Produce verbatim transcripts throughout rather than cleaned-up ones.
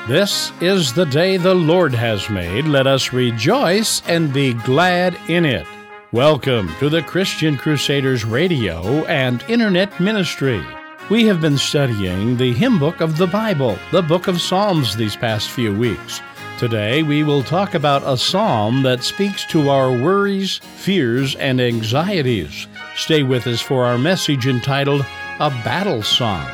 This is the day the Lord has made. Let us rejoice and be glad in it. Welcome to the Christian Crusaders Radio and Internet Ministry. We have been studying the hymn book of the Bible, the book of Psalms, these past few weeks. Today we will talk about a psalm that speaks to our worries, fears, and anxieties. Stay with us for our message entitled, A Battle Song.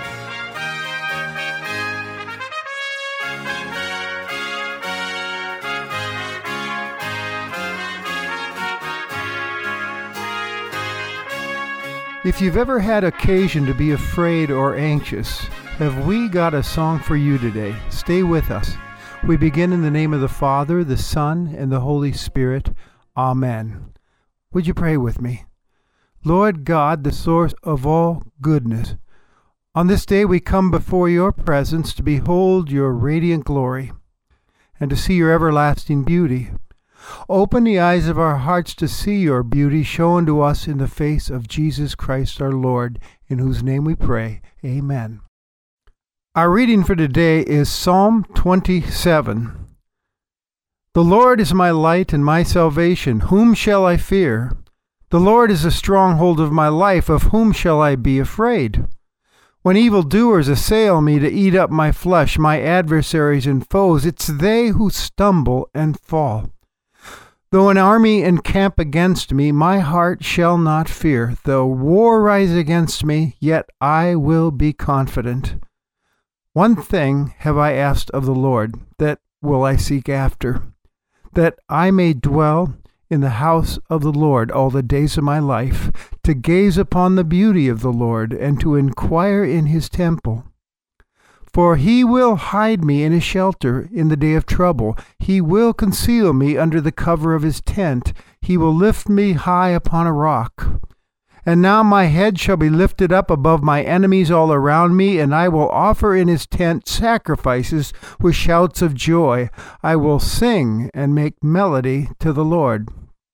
If you've ever had occasion to be afraid or anxious, have we got a song for you today? Stay with us. We begin in the name of the Father, the Son, and the Holy Spirit. Amen. Would you pray with me? Lord God, the source of all goodness, on this day we come before your presence to behold your radiant glory and to see your everlasting beauty. Open the eyes of our hearts to see your beauty shown to us in the face of Jesus Christ our Lord, in whose name we pray. Amen. Our reading for today is Psalm twenty-seven. The Lord is my light and my salvation. Whom shall I fear? The Lord is the stronghold of my life. Of whom shall I be afraid? When evildoers assail me to eat up my flesh, my adversaries and foes, it's they who stumble and fall. Though an army encamp against me, my heart shall not fear. Though war rise against me, yet I will be confident. One thing have I asked of the Lord, that will I seek after, that I may dwell in the house of the Lord all the days of my life, to gaze upon the beauty of the Lord, and to inquire in his temple. For he will hide me in his shelter in the day of trouble. He will conceal me under the cover of his tent. He will lift me high upon a rock. And now my head shall be lifted up above my enemies all around me, and I will offer in his tent sacrifices with shouts of joy. I will sing and make melody to the Lord.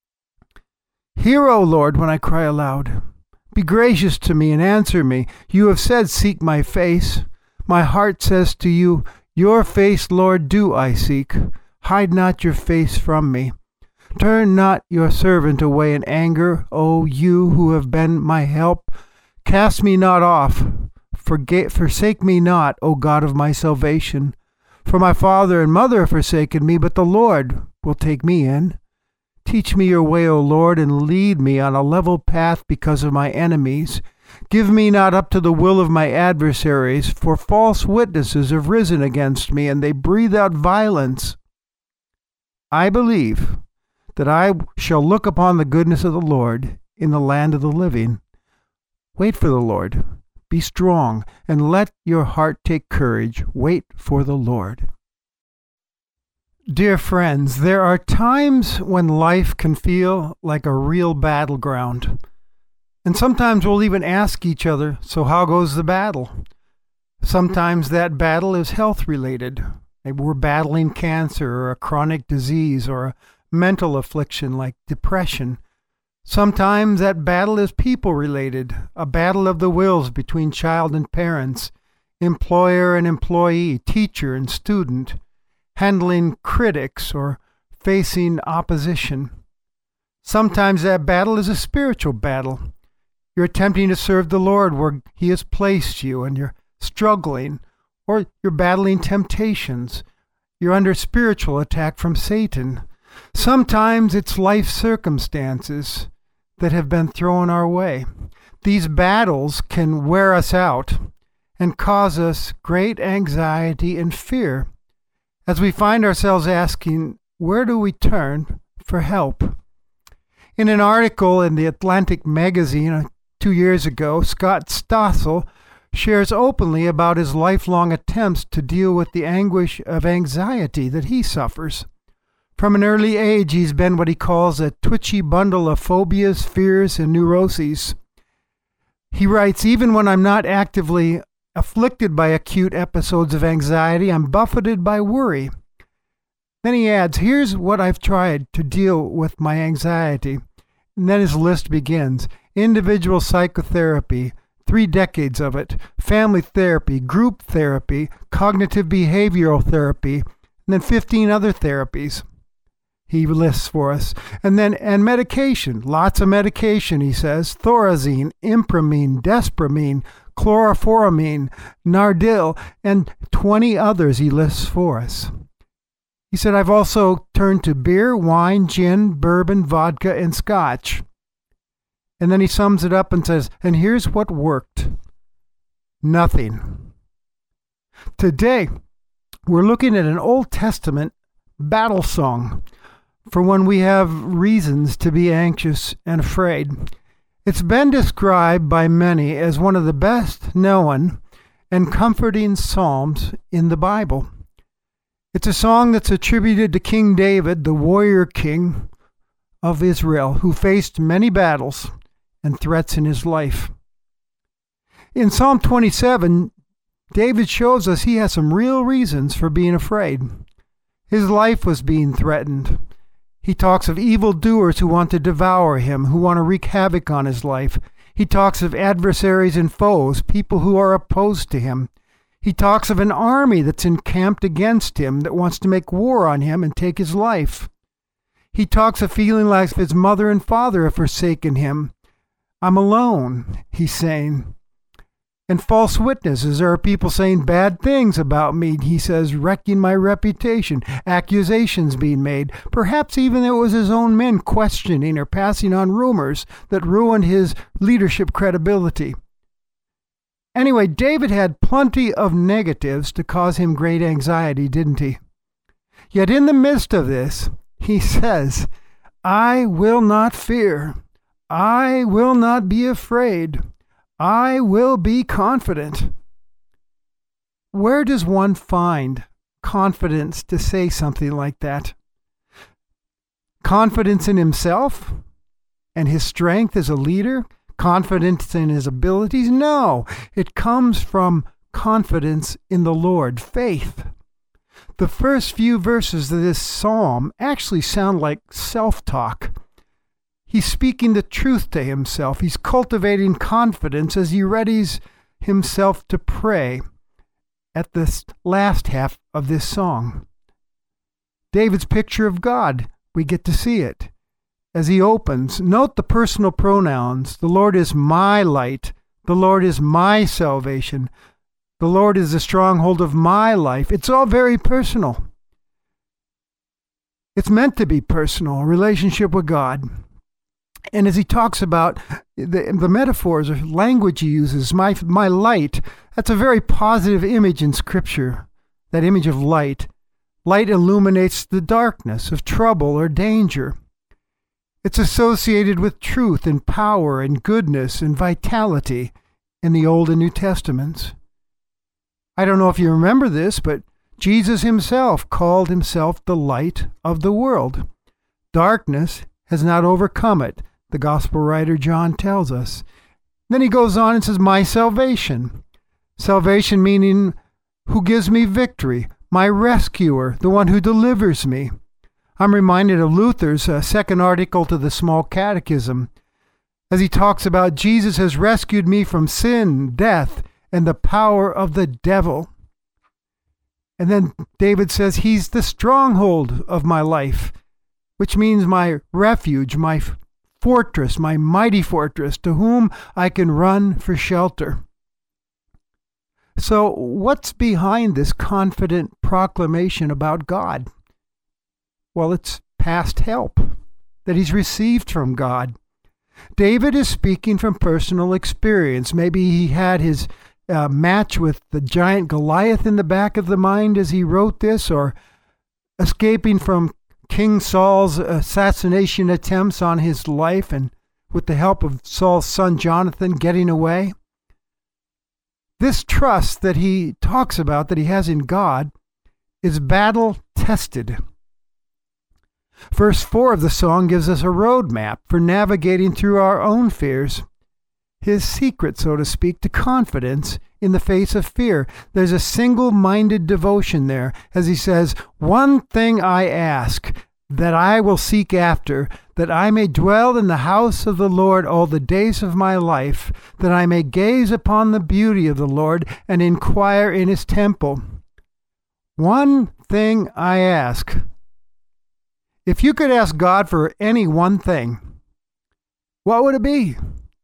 Hear, O Lord, when I cry aloud. Be gracious to me and answer me. You have said, seek my face. My heart says to you, your face, Lord, do I seek. Hide not your face from me. Turn not your servant away in anger, O you who have been my help. Cast me not off. Forget, forsake me not, O God of my salvation. For my father and mother have forsaken me, but the Lord will take me in. Teach me your way, O Lord, and lead me on a level path because of my enemies. Give me not up to the will of my adversaries, for false witnesses have risen against me, and they breathe out violence. I believe that I shall look upon the goodness of the Lord in the land of the living. Wait for the Lord. Be strong, and let your heart take courage. Wait for the Lord. Dear friends, there are times when life can feel like a real battleground. And sometimes we'll even ask each other, so how goes the battle? Sometimes that battle is health-related. Maybe we're battling cancer or a chronic disease or a mental affliction like depression. Sometimes that battle is people-related, a battle of the wills between child and parents, employer and employee, teacher and student, handling critics or facing opposition. Sometimes that battle is a spiritual battle. You're attempting to serve the Lord where he has placed you, and you're struggling, or you're battling temptations. You're under spiritual attack from Satan. Sometimes it's life circumstances that have been thrown our way. These battles can wear us out and cause us great anxiety and fear as we find ourselves asking, where do we turn for help? In an article in the Atlantic magazine two years ago, Scott Stossel shares openly about his lifelong attempts to deal with the anguish of anxiety that he suffers. From an early age, he's been what he calls a twitchy bundle of phobias, fears, and neuroses. He writes, even when I'm not actively afflicted by acute episodes of anxiety, I'm buffeted by worry. Then he adds, here's what I've tried to deal with my anxiety. And then his list begins. Individual psychotherapy, three decades of it, family therapy, group therapy, cognitive behavioral therapy, and then fifteen other therapies he lists for us. And then, and medication, lots of medication, he says, Thorazine, Impramine, Despramine, Chlorphoramine, Nardil, and twenty others he lists for us. He said, I've also turned to beer, wine, gin, bourbon, vodka, and scotch. And then he sums it up and says, and here's what worked. Nothing. Today, we're looking at an Old Testament battle song for when we have reasons to be anxious and afraid. It's been described by many as one of the best known and comforting psalms in the Bible. It's a song that's attributed to King David, the warrior king of Israel, who faced many battles and threats in his life. In Psalm twenty-seven, David shows us he has some real reasons for being afraid. His life was being threatened. He talks of evildoers who want to devour him, who want to wreak havoc on his life. He talks of adversaries and foes, people who are opposed to him. He talks of an army that's encamped against him, that wants to make war on him and take his life. He talks of feeling like his mother and father have forsaken him. I'm alone, he's saying. And false witnesses, there are people saying bad things about me, he says, wrecking my reputation, accusations being made. Perhaps even it was his own men questioning or passing on rumors that ruined his leadership credibility. Anyway, David had plenty of negatives to cause him great anxiety, didn't he? Yet in the midst of this, he says, I will not fear. I will not be afraid. I will be confident. Where does one find confidence to say something like that? Confidence in himself and his strength as a leader? Confidence in his abilities? No, it comes from confidence in the Lord, faith. The first few verses of this psalm actually sound like self-talk. He's speaking the truth to himself. He's cultivating confidence as he readies himself to pray at the last half of this song. David's picture of God, we get to see it. As he opens, note the personal pronouns. The Lord is my light. The Lord is my salvation. The Lord is the stronghold of my life. It's all very personal. It's meant to be personal, a relationship with God. And as he talks about the, the metaphors or language he uses, my, my light, that's a very positive image in Scripture, that image of light. Light illuminates the darkness of trouble or danger. It's associated with truth and power and goodness and vitality in the Old and New Testaments. I don't know if you remember this, but Jesus himself called himself the light of the world. Darkness has not overcome it, the gospel writer John tells us. Then he goes on and says, my salvation. Salvation meaning who gives me victory, my rescuer, the one who delivers me. I'm reminded of Luther's uh, second article to the Small Catechism, as he talks about Jesus has rescued me from sin, death, and the power of the devil. And then David says he's the stronghold of my life, which means my refuge, my fortress, my mighty fortress, to whom I can run for shelter. So what's behind this confident proclamation about God? Well, it's past help that he's received from God. David is speaking from personal experience. Maybe he had his uh, match with the giant Goliath in the back of the mind as he wrote this, or escaping from King Saul's assassination attempts on his life and with the help of Saul's son Jonathan getting away. This trust that he talks about, that he has in God, is battle tested. Verse four of the song gives us a roadmap for navigating through our own fears. His secret, so to speak, to confidence in the face of fear. There's a single-minded devotion there, as he says, one thing I ask, that I will seek after, that I may dwell in the house of the Lord all the days of my life, that I may gaze upon the beauty of the Lord and inquire in his temple. One thing I ask. If you could ask God for any one thing, what would it be?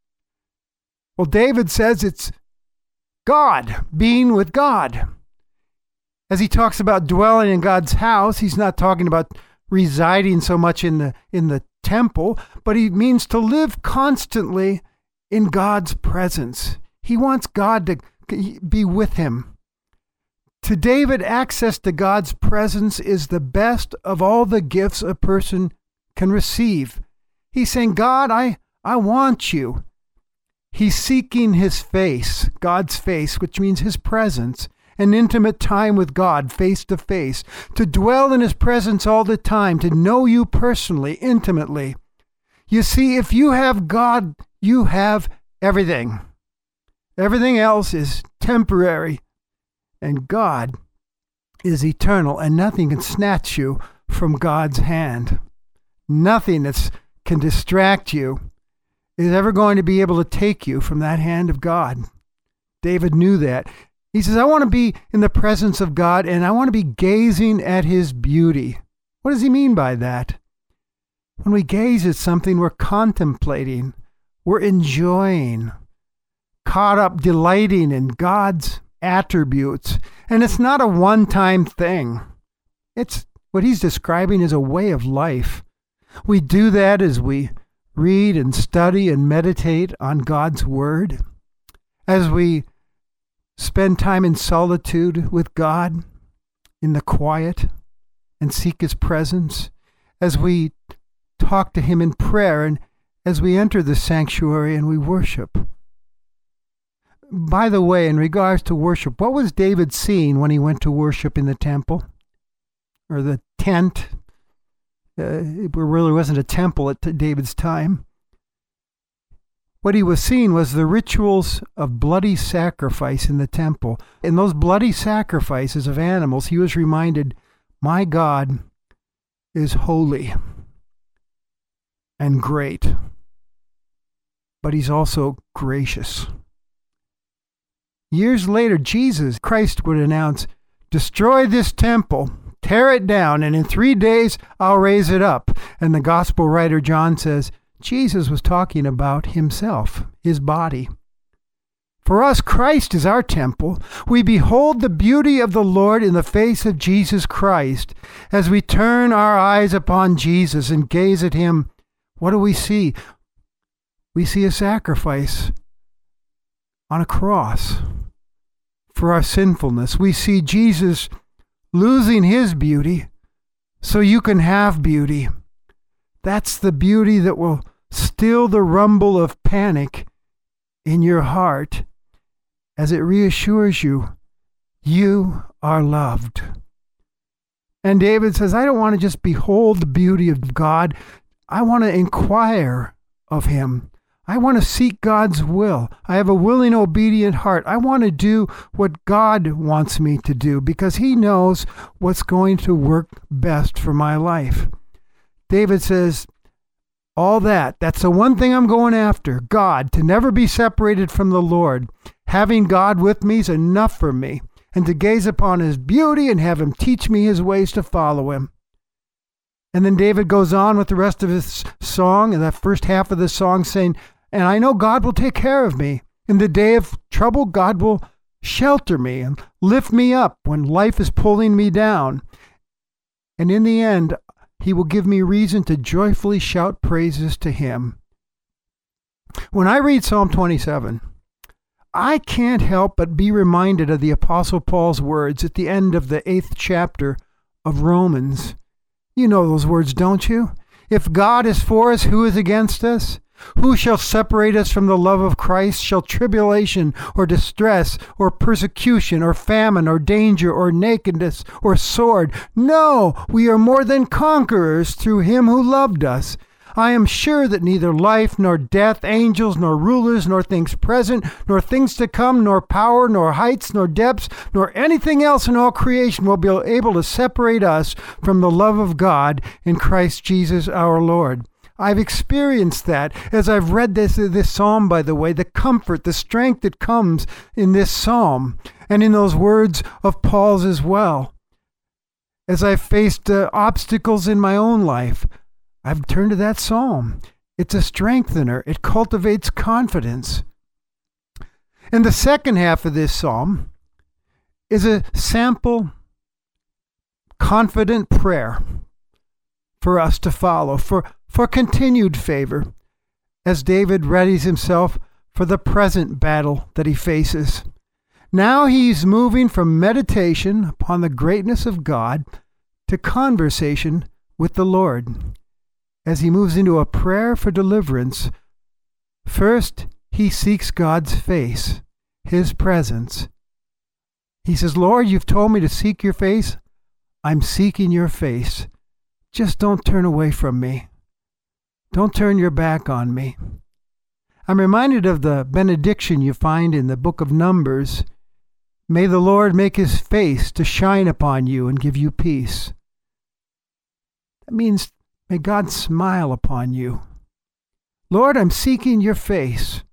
Well, David says it's God, being with God. As he talks about dwelling in God's house, he's not talking about residing so much in the in the temple, but he means to live constantly in God's presence. He wants God to be with him. To David, access to God's presence is the best of all the gifts a person can receive. He's saying, God, I, I want you. He's seeking his face, God's face, which means his presence, an intimate time with God face to face, to dwell in his presence all the time, to know you personally, intimately. You see, if you have God, you have everything. Everything else is temporary, and God is eternal, and nothing can snatch you from God's hand. Nothing that can distract you is ever going to be able to take you from that hand of God. David knew that. He says, I want to be in the presence of God, and I want to be gazing at his beauty. What does he mean by that? When we gaze at something, we're contemplating, we're enjoying, caught up, delighting in God's attributes. And it's not a one-time thing. It's what he's describing is a way of life. We do that as we read and study and meditate on God's word, as we spend time in solitude with God in the quiet and seek his presence, as we talk to him in prayer, and as we enter the sanctuary and we worship. By the way, in regards to worship, what was David seeing when he went to worship in the temple or the tent? Uh, it really wasn't a temple at David's time. What he was seeing was the rituals of bloody sacrifice in the temple. In those bloody sacrifices of animals, he was reminded, my God is holy and great, but he's also gracious. Years later, Jesus Christ would announce, destroy this temple, tear it down, and in three days I'll raise it up. And the gospel writer John says, Jesus was talking about himself, his body. For us, Christ is our temple. We behold the beauty of the Lord in the face of Jesus Christ. As we turn our eyes upon Jesus and gaze at him, what do we see? We see a sacrifice on a cross for our sinfulness. We see Jesus losing his beauty so you can have beauty. That's the beauty that will still the rumble of panic in your heart as it reassures you, you are loved. And David says, I don't want to just behold the beauty of God. I want to inquire of him. I want to seek God's will. I have a willing, obedient heart. I want to do what God wants me to do because he knows what's going to work best for my life. David says, all that, that's the one thing I'm going after, God, to never be separated from the Lord. Having God with me is enough for me, and to gaze upon his beauty and have him teach me his ways to follow him. And then David goes on with the rest of his song, and that first half of the song saying, and I know God will take care of me. In the day of trouble, God will shelter me and lift me up when life is pulling me down. And in the end, he will give me reason to joyfully shout praises to him. When I read Psalm twenty-seven, I can't help but be reminded of the Apostle Paul's words at the end of the eighth chapter of Romans. You know those words, don't you? If God is for us, who is against us? Who shall separate us from the love of Christ? Shall tribulation or distress or persecution or famine or danger or nakedness or sword? No, we are more than conquerors through him who loved us. I am sure that neither life, nor death, angels, nor rulers, nor things present, nor things to come, nor power, nor heights, nor depths, nor anything else in all creation will be able to separate us from the love of God in Christ Jesus our Lord. I've experienced that as I've read this, this psalm, by the way, the comfort, the strength that comes in this psalm and in those words of Paul's as well. As I've faced uh, obstacles in my own life, I've turned to that psalm. It's a strengthener. It cultivates confidence. And the second half of this psalm is a sample, confident prayer for us to follow, for, for continued favor, as David readies himself for the present battle that he faces. Now he's moving from meditation upon the greatness of God to conversation with the Lord. As he moves into a prayer for deliverance, first he seeks God's face, his presence. He says, Lord, you've told me to seek your face. I'm seeking your face. Just don't turn away from me. Don't turn your back on me. I'm reminded of the benediction you find in the book of Numbers. May the Lord make his face to shine upon you and give you peace. That means may God smile upon you. Lord, I'm seeking your face.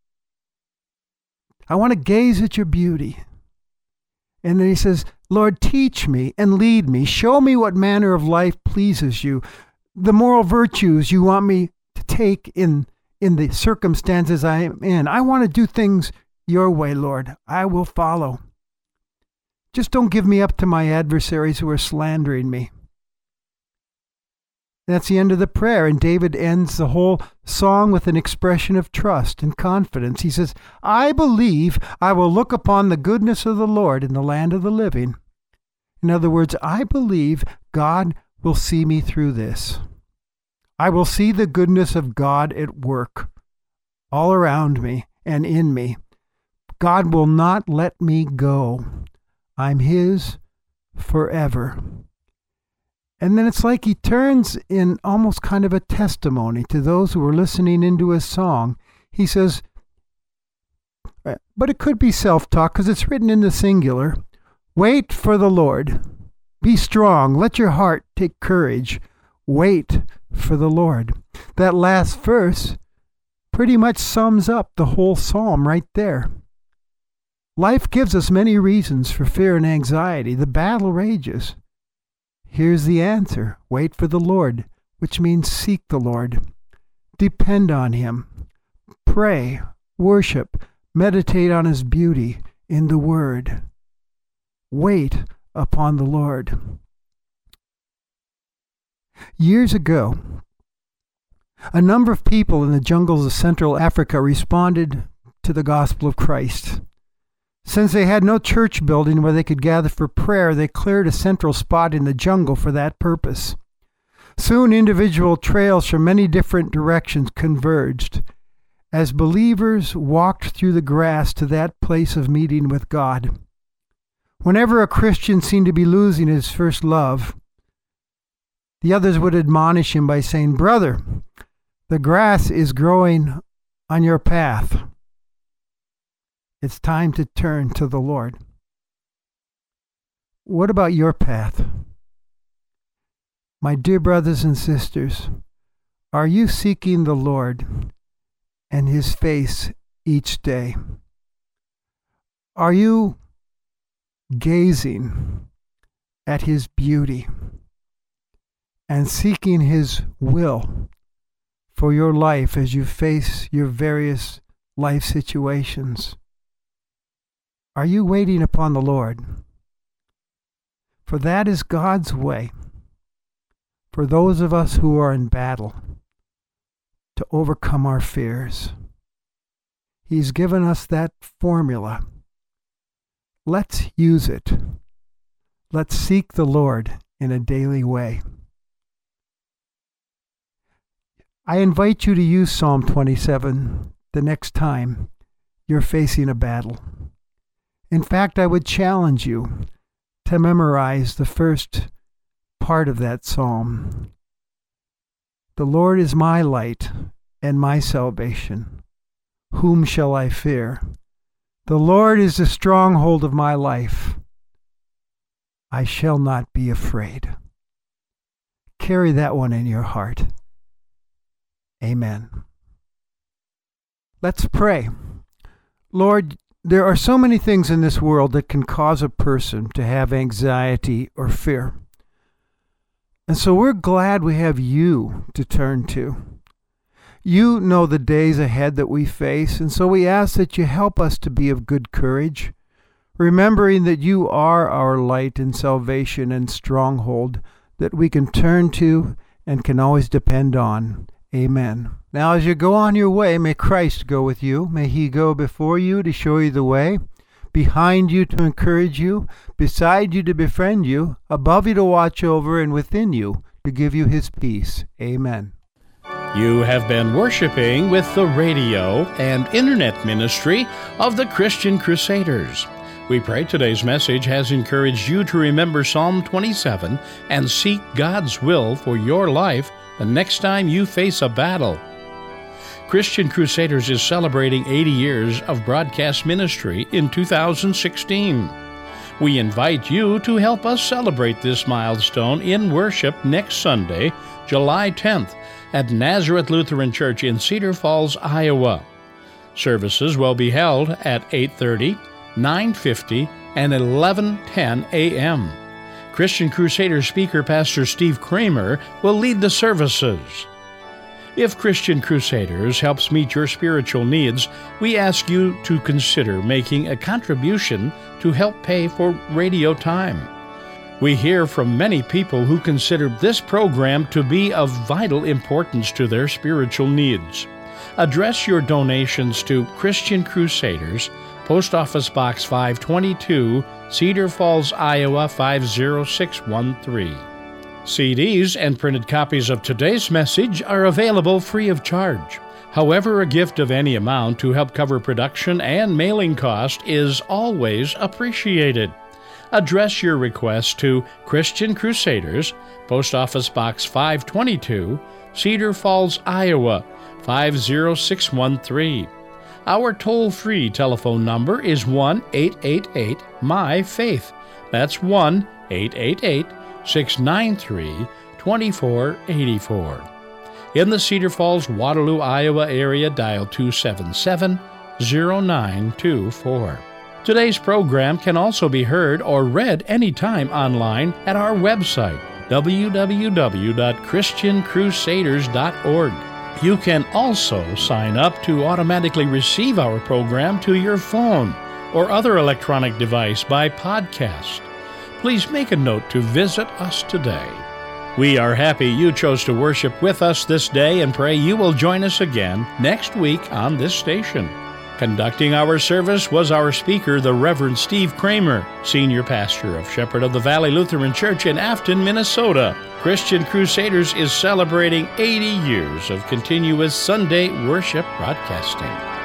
I want to gaze at your beauty. And then he says, Lord, teach me and lead me. Show me what manner of life pleases you. The moral virtues you want me to take in, in the circumstances I am in. I want to do things your way, Lord. I will follow. Just don't give me up to my adversaries who are slandering me. That's the end of the prayer, and David ends the whole song with an expression of trust and confidence. He says, I believe I will look upon the goodness of the Lord in the land of the living. In other words, I believe God will see me through this. I will see the goodness of God at work all around me and in me. God will not let me go. I'm his forever. And then it's like he turns in almost kind of a testimony to those who are listening into his song. He says, but it could be self-talk because it's written in the singular. Wait for the Lord. Be strong. Let your heart take courage. Wait for the Lord. That last verse pretty much sums up the whole psalm right there. Life gives us many reasons for fear and anxiety. The battle rages. Here's the answer. Wait for the Lord, which means seek the Lord. Depend on him. Pray, worship, meditate on his beauty in the Word. Wait upon the Lord. Years ago, a number of people in the jungles of Central Africa responded to the gospel of Christ. Since they had no church building where they could gather for prayer, they cleared a central spot in the jungle for that purpose. Soon individual trails from many different directions converged as believers walked through the grass to that place of meeting with God. Whenever a Christian seemed to be losing his first love, the others would admonish him by saying, Brother, the grass is growing on your path. It's time to turn to the Lord. What about your path? My dear brothers and sisters, are you seeking the Lord and his face each day? Are you gazing at his beauty and seeking his will for your life as you face your various life situations? Are you waiting upon the Lord? For that is God's way for those of us who are in battle to overcome our fears. He's given us that formula. Let's use it. Let's seek the Lord in a daily way. I invite you to use Psalm twenty-seven the next time you're facing a battle. In fact, I would challenge you to memorize the first part of that psalm. The Lord is my light and my salvation. Whom shall I fear? The Lord is the stronghold of my life. I shall not be afraid. Carry that one in your heart. Amen. Let's pray. Lord, there are so many things in this world that can cause a person to have anxiety or fear. And so we're glad we have you to turn to. You know the days ahead that we face, and so we ask that you help us to be of good courage, remembering that you are our light and salvation and stronghold that we can turn to and can always depend on. Amen. Now as you go on your way, may Christ go with you. May he go before you to show you the way, behind you to encourage you, beside you to befriend you, above you to watch over, and within you to give you his peace. Amen. You have been worshiping with the radio and internet ministry of the Christian Crusaders. We pray today's message has encouraged you to remember Psalm twenty-seven and seek God's will for your life the next time you face a battle. Christian Crusaders is celebrating eighty years of broadcast ministry in two thousand sixteen. We invite you to help us celebrate this milestone in worship next Sunday, July tenth, at Nazareth Lutheran Church in Cedar Falls, Iowa. Services will be held at eight thirty, nine fifty, and eleven ten a.m. Christian Crusader speaker Pastor Steve Kramer will lead the services. If Christian Crusaders helps meet your spiritual needs, we ask you to consider making a contribution to help pay for radio time. We hear from many people who consider this program to be of vital importance to their spiritual needs. Address your donations to Christian Crusaders, Post Office Box five twenty-two, Cedar Falls, Iowa five zero six one three. C Ds and printed copies of today's message are available free of charge. However, a gift of any amount to help cover production and mailing cost is always appreciated. Address your request to Christian Crusaders, Post Office Box five twenty-two, Cedar Falls, Iowa five zero six one three. Our toll-free telephone number is one eight eight eight, M Y, FAITH. That's one eight eight eight, six nine three, two four eight four. In the Cedar Falls, Waterloo, Iowa area, dial two seven seven, zero nine two four. Today's program can also be heard or read anytime online at our website, w w w dot christian crusaders dot org. You can also sign up to automatically receive our program to your phone or other electronic device by podcast. Please make a note to visit us today. We are happy you chose to worship with us this day and pray you will join us again next week on this station. Conducting our service was our speaker, the Reverend Steve Kramer, Senior Pastor of Shepherd of the Valley Lutheran Church in Afton, Minnesota. Christian Crusaders is celebrating eighty years of continuous Sunday worship broadcasting.